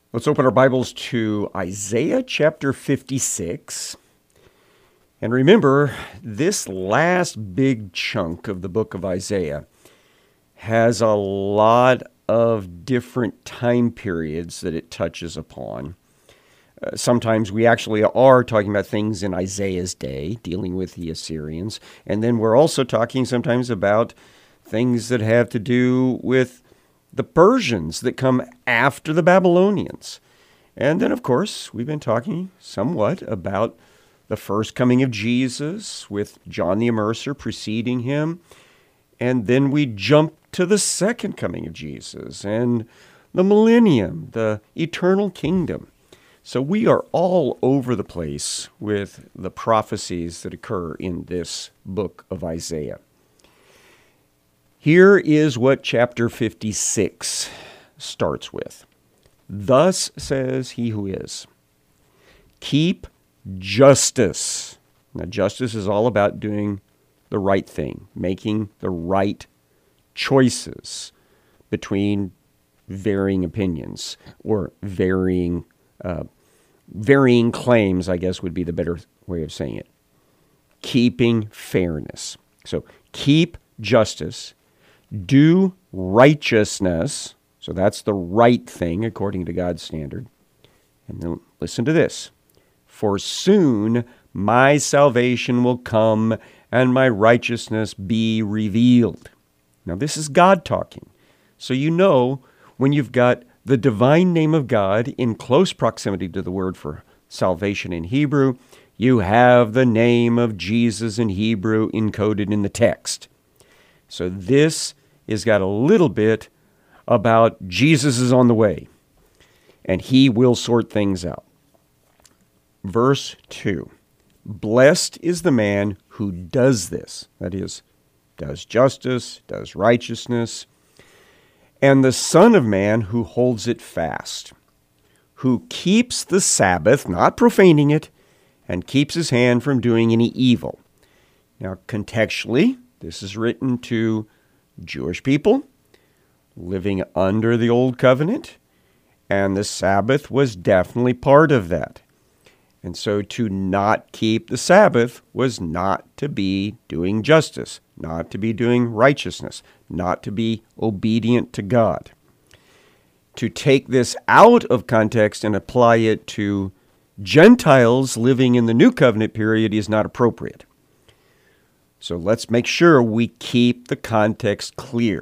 Let's open our Bibles to Isaiah chapter 56. And remember, this last big chunk of the book of Isaiah has a lot of different time periods that it touches upon. Sometimes we actually are talking about things in Isaiah's day, dealing with the Assyrians. And then we're also talking sometimes about things that have to do with the Persians that come after the Babylonians. And then, of course, we've been talking somewhat about the first coming of Jesus with John the Immerser preceding him. And then we jump to the second coming of Jesus and the millennium, the eternal kingdom. So we are all over the place with the prophecies that occur in this book of Isaiah. Here is what chapter 56 starts with. Thus says he who is, keep justice. Now, justice is all about doing the right thing, making the right choices between varying opinions or varying claims, I guess would be the better way of saying it. Keeping fairness. So keep justice. Do righteousness, so that's the right thing according to God's standard. And then listen to this. For soon my salvation will come and my righteousness be revealed. Now this is God talking. So you know when you've got the divine name of God in close proximity to the word for salvation in Hebrew, you have the name of Jesus in Hebrew encoded in the text. So this has got a little bit about Jesus is on the way, and he will sort things out. Verse 2, blessed is the man who does this, that is, does justice, does righteousness, and the Son of Man who holds it fast, who keeps the Sabbath, not profaning it, and keeps his hand from doing any evil. Now, contextually, this is written to Jewish people living under the Old Covenant, and the Sabbath was definitely part of that. And so to not keep the Sabbath was not to be doing justice, not to be doing righteousness, not to be obedient to God. To take this out of context and apply it to Gentiles living in the New Covenant period is not appropriate. So let's make sure we keep the context clear.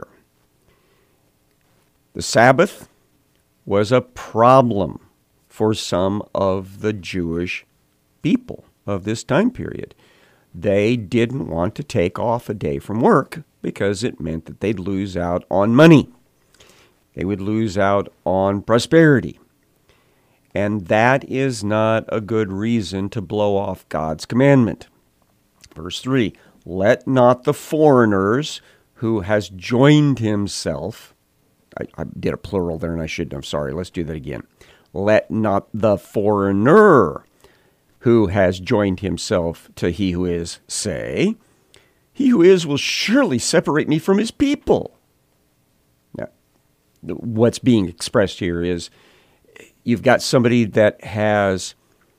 The Sabbath was a problem for some of the Jewish people of this time period. They didn't want to take off a day from work because it meant that they'd lose out on money. They would lose out on prosperity. And that is not a good reason to blow off God's commandment. Verse 3, let not the foreigners who has joined himself, I did a plural there and I shouldn't, I'm sorry, let's do that again. Let not the foreigner who has joined himself to he who is say, he who is will surely separate me from his people. Now, what's being expressed here is you've got somebody that has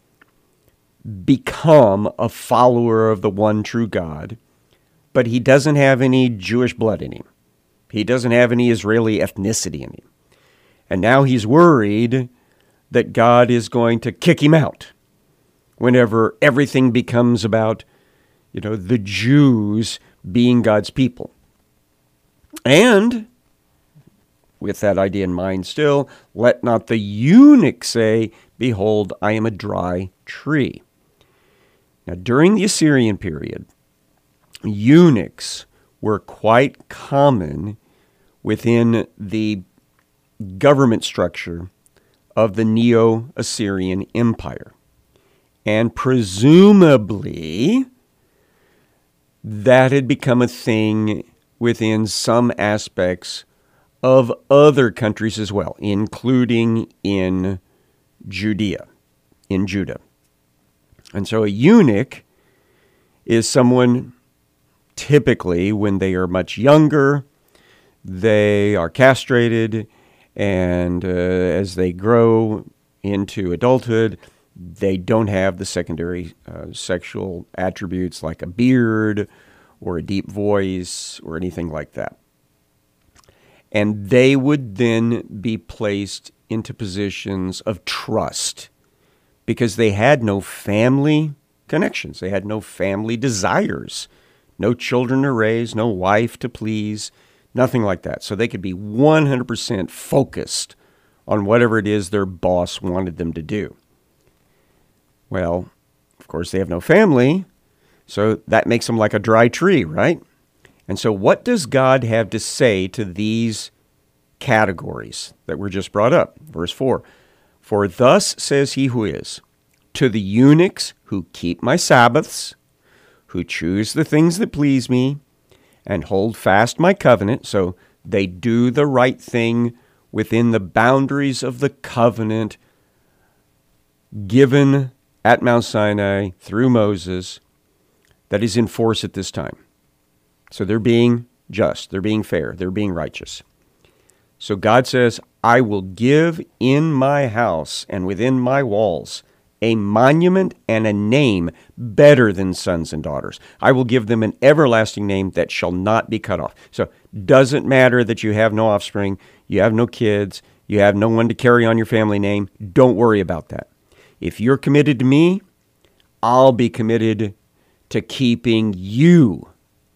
become a follower of the one true God, but he doesn't have any Jewish blood in him. He doesn't have any Israeli ethnicity in him. And now he's worried that God is going to kick him out whenever everything becomes about, the Jews being God's people. And with that idea in mind still, let not the eunuch say, behold, I am a dry tree. Now, during the Assyrian period, eunuchs were quite common within the government structure of the Neo-Assyrian Empire. And presumably, that had become a thing within some aspects of other countries as well, including in Judah. And so a eunuch is someone typically when they are much younger, they are castrated, And as they grow into adulthood, they don't have the secondary sexual attributes like a beard or a deep voice or anything like that. And they would then be placed into positions of trust because they had no family connections. They had no family desires, no children to raise, no wife to please, nothing like that. So they could be 100% focused on whatever it is their boss wanted them to do. Well, of course, they have no family, so that makes them like a dry tree, right? And so what does God have to say to these categories that were just brought up? Verse 4, "For thus says he who is, to the eunuchs who keep my Sabbaths, who choose the things that please me, and hold fast my covenant," so they do the right thing within the boundaries of the covenant given at Mount Sinai through Moses that is in force at this time. So they're being just, they're being fair, they're being righteous. So God says, "I will give in my house and within my walls a monument and a name better than sons and daughters. I will give them an everlasting name that shall not be cut off." So doesn't matter that you have no offspring, you have no kids, you have no one to carry on your family name. Don't worry about that. If you're committed to me, I'll be committed to keeping you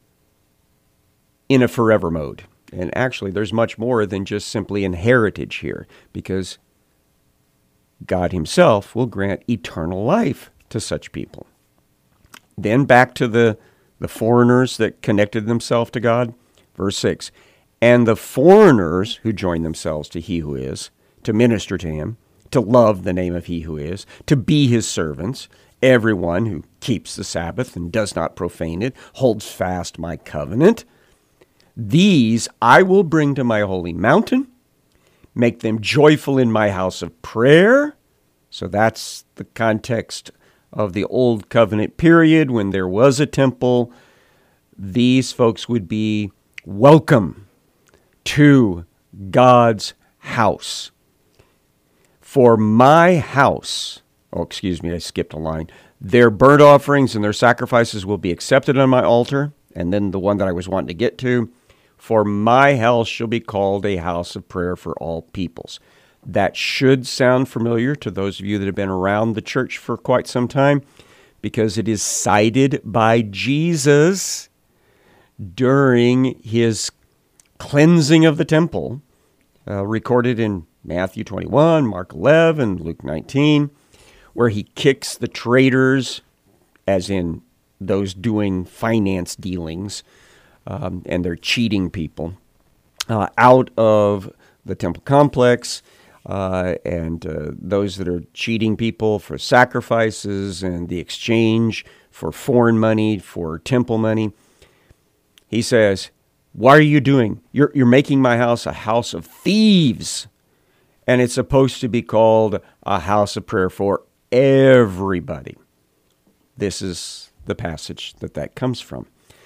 in a forever mode. And actually, there's much more than just simply in heritage here, because God himself will grant eternal life to such people. Then back to the foreigners that connected themselves to God. Verse 6, "And the foreigners who join themselves to he who is, to minister to him, to love the name of he who is, to be his servants, everyone who keeps the Sabbath and does not profane it, holds fast my covenant, these I will bring to my holy mountain, make them joyful in my house of prayer." So that's the context of the Old Covenant period when there was a temple. These folks would be welcome to God's house. "For my house," I skipped a line, "their burnt offerings and their sacrifices will be accepted on my altar." And then the one that I was wanting to get to, "For my house shall be called a house of prayer for all peoples." That should sound familiar to those of you that have been around the church for quite some time, because it is cited by Jesus during his cleansing of the temple, recorded in Matthew 21, Mark 11, Luke 19, where he kicks the traders, as in those doing finance dealings, and they're cheating people, out of the temple complex, and those that are cheating people for sacrifices and the exchange for foreign money, for temple money. He says, "What are you doing? You're making my house a house of thieves." And it's supposed to be called a house of prayer for everybody. This is the passage that comes from.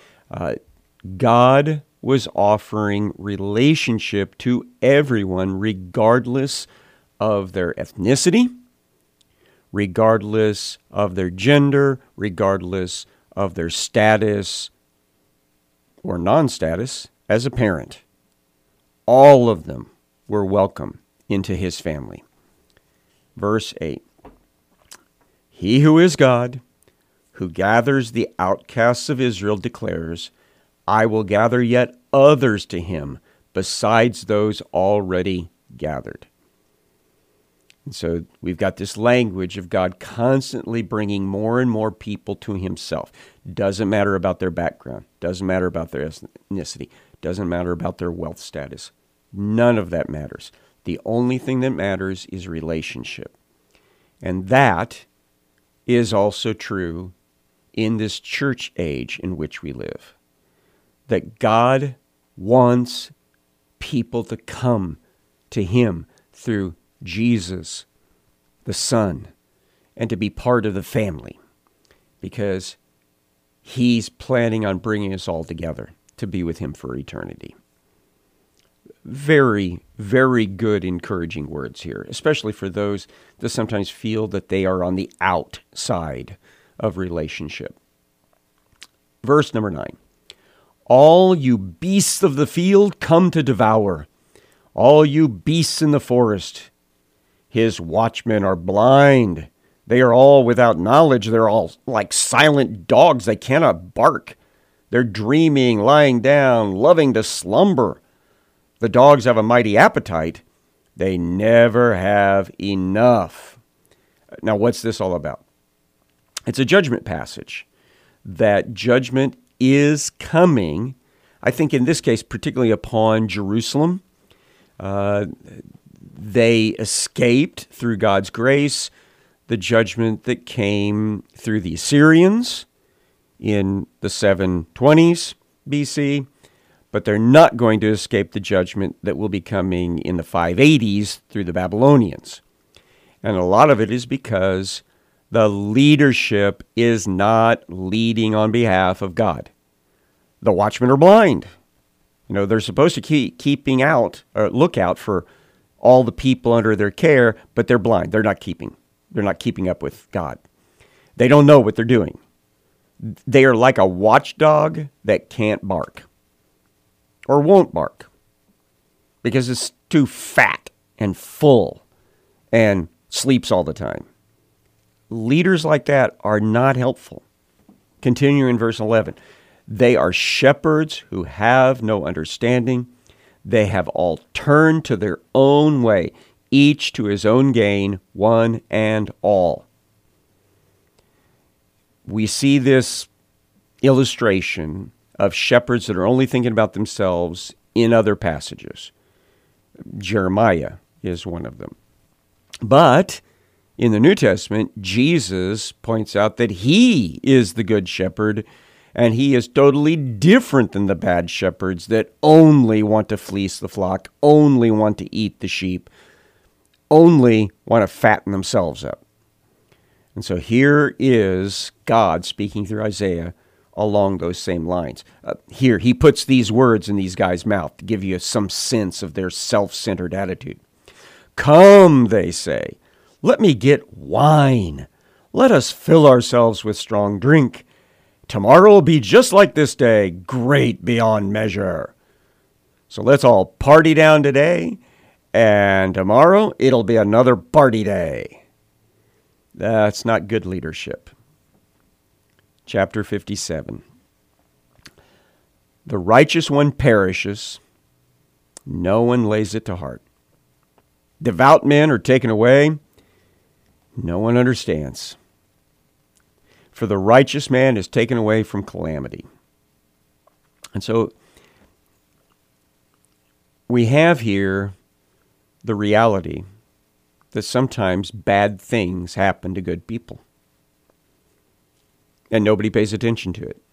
God was offering relationship to everyone, regardless of their ethnicity, regardless of their gender, regardless of their status or non-status as a parent. All of them were welcome into his family. Verse 8, "He who is God, who gathers the outcasts of Israel, declares, I will gather yet others to him besides those already gathered." And so we've got this language of God constantly bringing more and more people to himself. Doesn't matter about their background. Doesn't matter about their ethnicity. Doesn't matter about their wealth status. None of that matters. The only thing that matters is relationship. And that is also true in this church age in which we live. That God wants people to come to him through Jesus, the Son, and to be part of the family, because he's planning on bringing us all together to be with him for eternity. very, very good, encouraging words here, especially for those that sometimes feel that they are on the outside of relationship. Verse number 9. All you beasts of the field come to devour. All you beasts in the forest. His watchmen are blind. They are all without knowledge. They're all like silent dogs. They cannot bark. They're dreaming, lying down, loving to slumber. The dogs have a mighty appetite. They never have enough. Now, what's this all about? It's a judgment passage. That judgment is coming, I think in this case, particularly upon Jerusalem. They escaped through God's grace the judgment that came through the Assyrians in the 720s BC, but they're not going to escape the judgment that will be coming in the 580s through the Babylonians. And a lot of it is because the leadership is not leading on behalf of God. The watchmen are blind. They're supposed to keep keeping out or look out for all the people under their care, but they're blind. They're not keeping up with God. They don't know what they're doing. They are like a watchdog that can't bark or won't bark because it's too fat and full and sleeps all the time. Leaders like that are not helpful. Continue in verse 11. They are shepherds who have no understanding. They have all turned to their own way, each to his own gain, one and all. We see this illustration of shepherds that are only thinking about themselves in other passages. Jeremiah is one of them. But in the New Testament, Jesus points out that he is the good shepherd, and he is totally different than the bad shepherds that only want to fleece the flock, only want to eat the sheep, only want to fatten themselves up. And so here is God speaking through Isaiah along those same lines. Here, he puts these words in these guys' mouth to give you some sense of their self-centered attitude. Come, they say, let me get wine. Let us fill ourselves with strong drink. Tomorrow will be just like this day, great beyond measure. So let's all party down today, and tomorrow it'll be another party day. That's not good leadership. Chapter 57. The righteous one perishes. No one lays it to heart. Devout men are taken away. No one understands. For the righteous man is taken away from calamity. And so we have here the reality that sometimes bad things happen to good people. And nobody pays attention to it.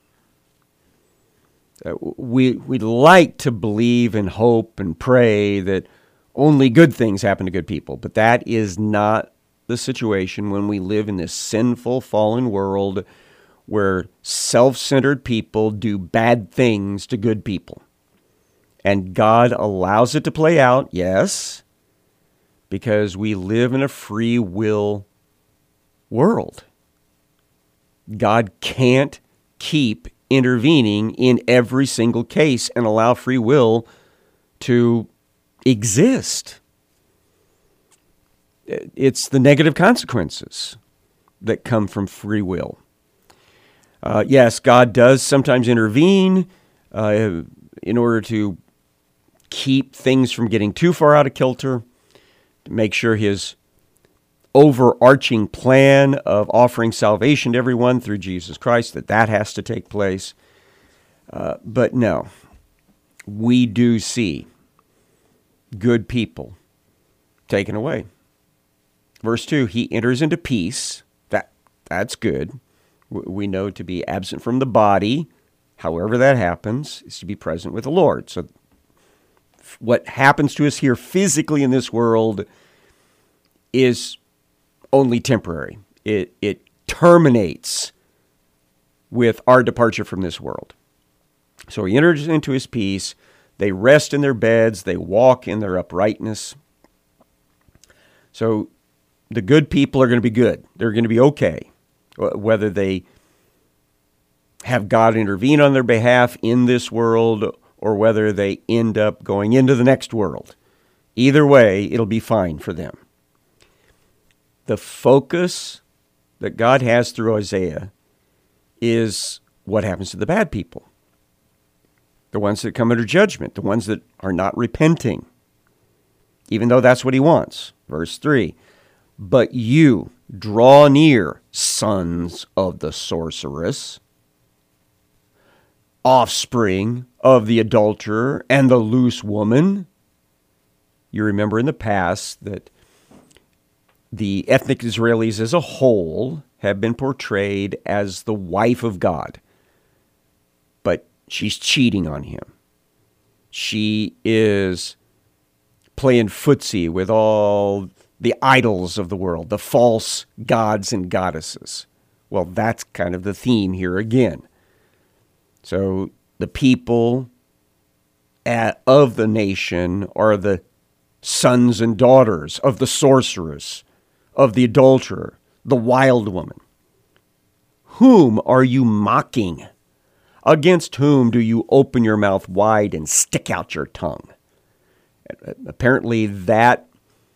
We'd like to believe and hope and pray that only good things happen to good people, but that is not the situation when we live in this sinful, fallen world where self-centered people do bad things to good people. And God allows it to play out, yes, because we live in a free will world. God can't keep intervening in every single case and allow free will to exist. It's the negative consequences that come from free will. Yes, God does sometimes intervene in order to keep things from getting too far out of kilter, to make sure his overarching plan of offering salvation to everyone through Jesus Christ, that has to take place. But no, we do see good people taken away. Verse 2, he enters into peace. That's good. We know to be absent from the body, however that happens, is to be present with the Lord. So what happens to us here physically in this world is only temporary. It terminates with our departure from this world. So he enters into his peace. They rest in their beds. They walk in their uprightness. So the good people are going to be good. They're going to be okay. Whether they have God intervene on their behalf in this world or whether they end up going into the next world. Either way, it'll be fine for them. The focus that God has through Isaiah is what happens to the bad people. The ones that come under judgment, the ones that are not repenting, even though that's what he wants. Verse 3, but you draw near, sons of the sorceress, offspring of the adulterer and the loose woman. You remember in the past that the ethnic Israelis as a whole have been portrayed as the wife of God. But she's cheating on him. She is playing footsie with all the idols of the world, the false gods and goddesses. Well, that's kind of the theme here again. So the people of the nation are the sons and daughters of the sorceress, of the adulterer, the wild woman. Whom are you mocking? Against whom do you open your mouth wide and stick out your tongue? Apparently that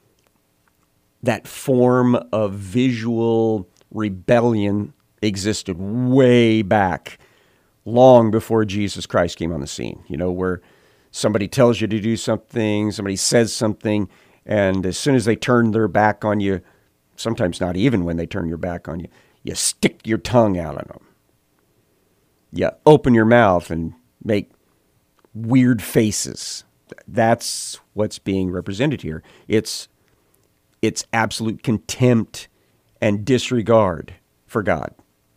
form of visual rebellion existed way back, long before Jesus Christ came on the scene. You know, where somebody tells you to do something, somebody says something, and as soon as they turn their back on you, sometimes not even when they turn your back on you, you stick your tongue out on them. You open your mouth and make weird faces. That's what's being represented here. It's absolute contempt and disregard for God.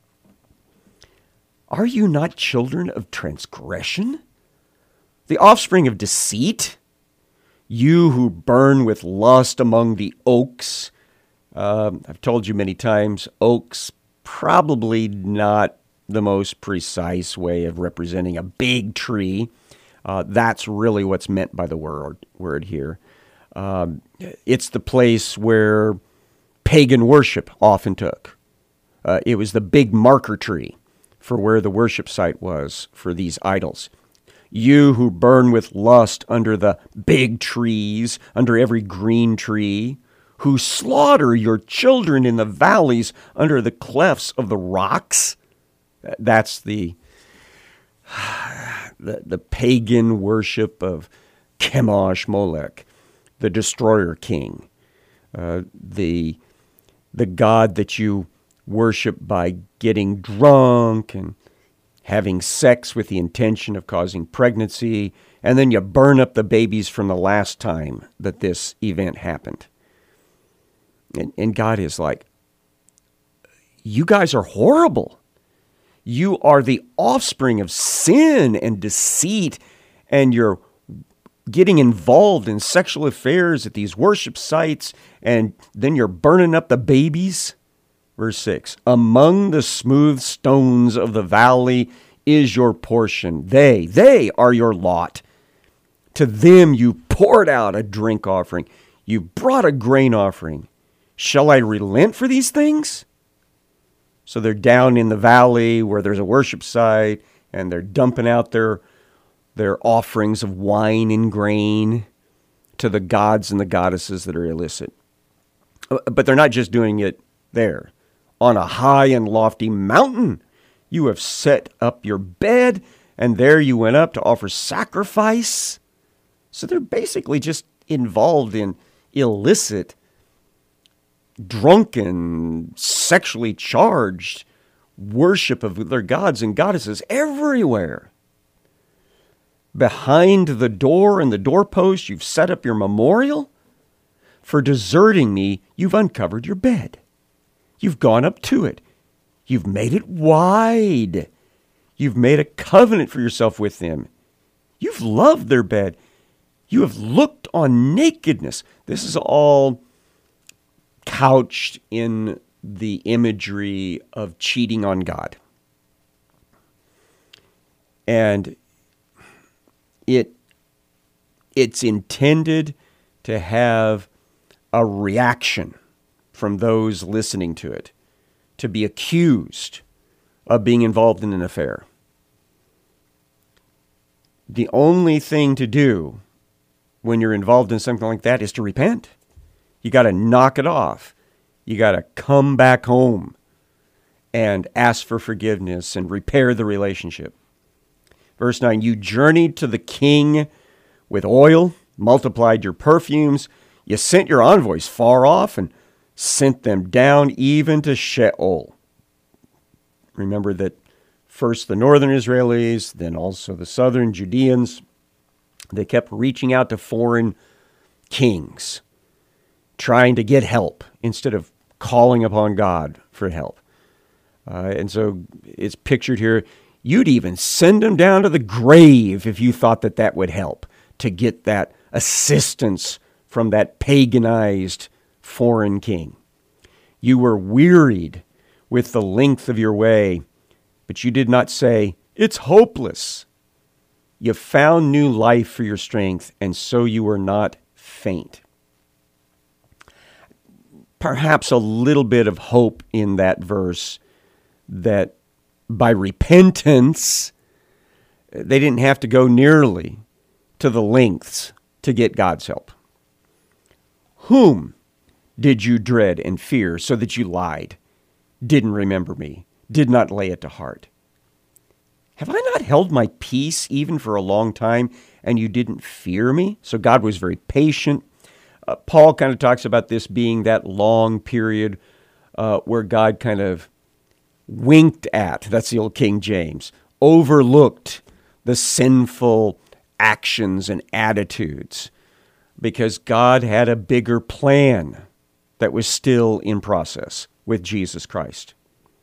Are you not children of transgression? The offspring of deceit? You who burn with lust among the oaks. I've told you many times, oaks probably not the most precise way of representing a big tree. That's really what's meant by the word here. It's the place where pagan worship often took. It was the big marker tree for where the worship site was for these idols. You who burn with lust under the big trees, under every green tree, who slaughter your children in the valleys under the clefts of the rocks. That's the pagan worship of Chemosh Molech, the destroyer king, the god that you worship by getting drunk and having sex with the intention of causing pregnancy, and then you burn up the babies from the last time that this event happened. And God is like, you guys are horrible. You are the offspring of sin and deceit, and you're getting involved in sexual affairs at these worship sites, and then you're burning up the babies. Verse 6, among the smooth stones of the valley is your portion. They are your lot. To them you poured out a drink offering. You brought a grain offering. Shall I relent for these things? So they're down in the valley where there's a worship site, and they're dumping out their offerings of wine and grain to the gods and the goddesses that are illicit. But they're not just doing it there. On a high and lofty mountain, you have set up your bed, and there you went up to offer sacrifice. So they're basically just involved in illicit, drunken, sexually charged worship of their gods and goddesses everywhere. Behind the door and the doorpost, you've set up your memorial. For deserting me, you've uncovered your bed. You've gone up to it. You've made it wide. You've made a covenant for yourself with them. You've loved their bed. You have looked on nakedness. This is all couched in the imagery of cheating on God. And it It's intended to have a reaction from those listening to it, to be accused of being involved in an affair. The only thing to do when you're involved in something like that is to repent. You got to knock it off. You got to come back home and ask for forgiveness and repair the relationship. Verse 9, you journeyed to the king with oil, multiplied your perfumes. You sent your envoys far off and sent them down even to Sheol. Remember that first the northern Israelis, then also the southern Judeans, they kept reaching out to foreign kings, trying to get help instead of calling upon God for help. And so it's pictured here, you'd even send them down to the grave if you thought that that would help to get that assistance from that paganized foreign king. You were wearied with the length of your way, but you did not say, it's hopeless. You found new life for your strength, and so you were not faint. Perhaps a little bit of hope in that verse that by repentance, they didn't have to go nearly to the lengths to get God's help. Whom did you dread and fear so that you lied, didn't remember me, did not lay it to heart? Have I not held my peace even for a long time, and you didn't fear me? So God was very patient. Paul kind of talks about this being that long period where God kind of winked at, that's the old King James, overlooked the sinful actions and attitudes because God had a bigger plan that was still in process with Jesus Christ.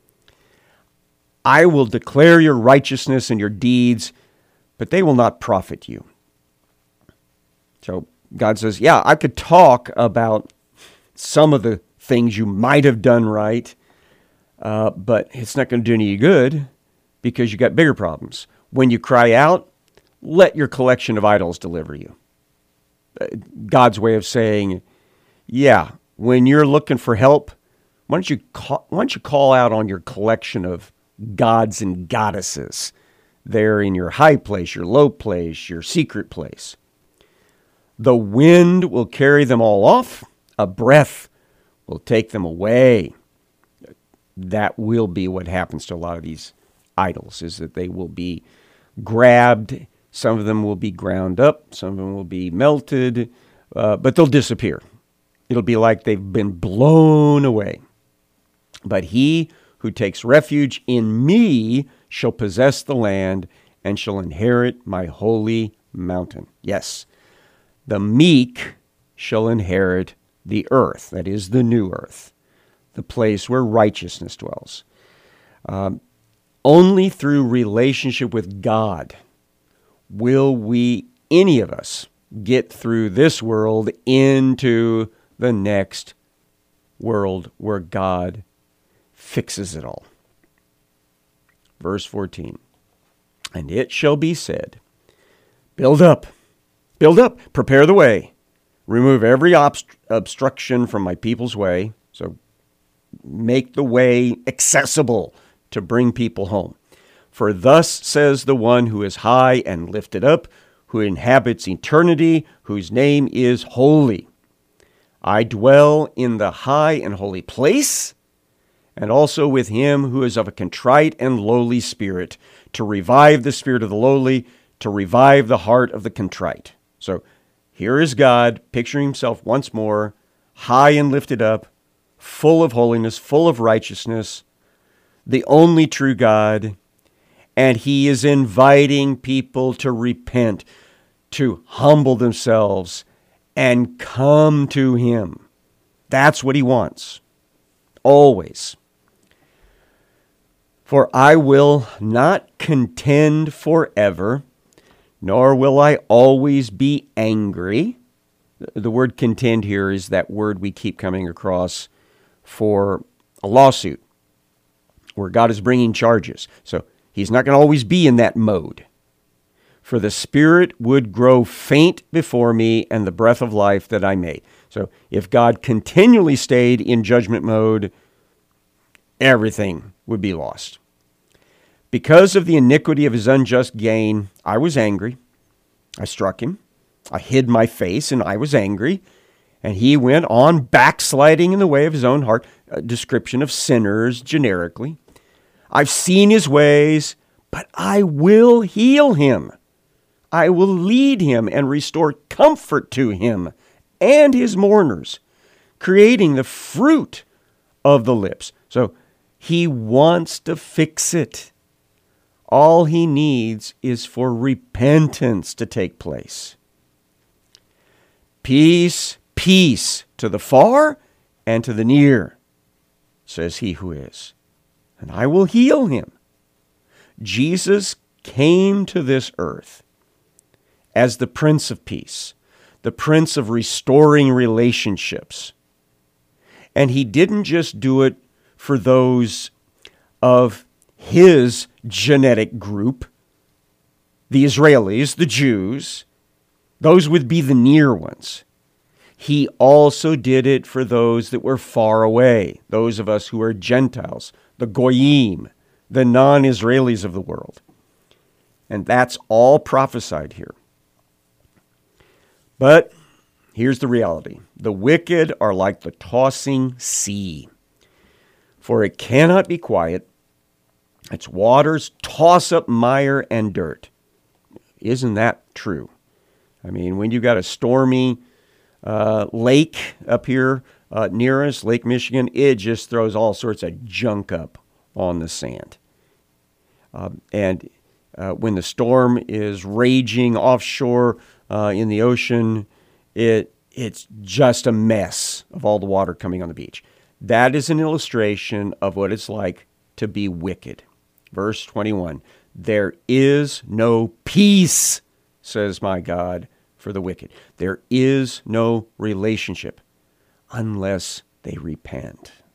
I will declare your righteousness and your deeds, but they will not profit you. So God says, yeah, I could talk about some of the things you might have done right, but it's not going to do any good because you got bigger problems. When you cry out, let your collection of idols deliver you. God's way of saying, yeah, when you're looking for help, why don't you call out on your collection of gods and goddesses there in your high place, your low place, your secret place. The wind will carry them all off. A breath will take them away. That will be what happens to a lot of these idols, is that they will be grabbed. Some of them will be ground up. Some of them will be melted, but they'll disappear. It'll be like they've been blown away. But he who takes refuge in me shall possess the land and shall inherit my holy mountain. Yes, the meek shall inherit the earth, that is the new earth, the place where righteousness dwells. Only through relationship with God will we, any of us, get through this world into the next world where God fixes it all. Verse 14, and it shall be said, build up, prepare the way, remove every obstruction from my people's way. So make the way accessible to bring people home. For thus says the one who is high and lifted up, who inhabits eternity, whose name is holy. I dwell in the high and holy place, and also with him who is of a contrite and lowly spirit, to revive the spirit of the lowly, to revive the heart of the contrite. So here is God picturing himself once more, high and lifted up, full of holiness, full of righteousness, the only true God, and he is inviting people to repent, to humble themselves, and come to him. That's what he wants, always. For I will not contend forever, nor will I always be angry. The word contend here is that word we keep coming across for a lawsuit, where God is bringing charges. So he's not going to always be in that mode. for the spirit would grow faint before me and the breath of life that I made. So if God continually stayed in judgment mode, everything would be lost. Because of the iniquity of his unjust gain, I was angry. I struck him. I hid my face, and I was angry. And he went on backsliding in the way of his own heart, a description of sinners generically. I've seen his ways, but I will heal him. I will lead him and restore comfort to him and his mourners, creating the fruit of the lips. So he wants to fix it. All he needs is for repentance to take place. Peace, peace to the far and to the near, says he who is, and I will heal him. Jesus came to this earth as the Prince of Peace, the Prince of restoring relationships. And he didn't just do it for those of his genetic group, the Israelis, the Jews. Those would be the near ones. He also did it for those that were far away, those of us who are Gentiles, the Goyim, the non-Israelis of the world. And that's all prophesied here. But here's the reality. The wicked are like the tossing sea, for it cannot be quiet. Its waters toss up mire and dirt. Isn't that true? I mean, when you got a stormy lake up here near us, Lake Michigan, it just throws all sorts of junk up on the sand. And when the storm is raging offshore in the ocean, it's just a mess of all the water coming on the beach. That is an illustration of what it's like to be wicked. Verse 21, there is no peace, says my God, for the wicked. There is no relationship unless they repent.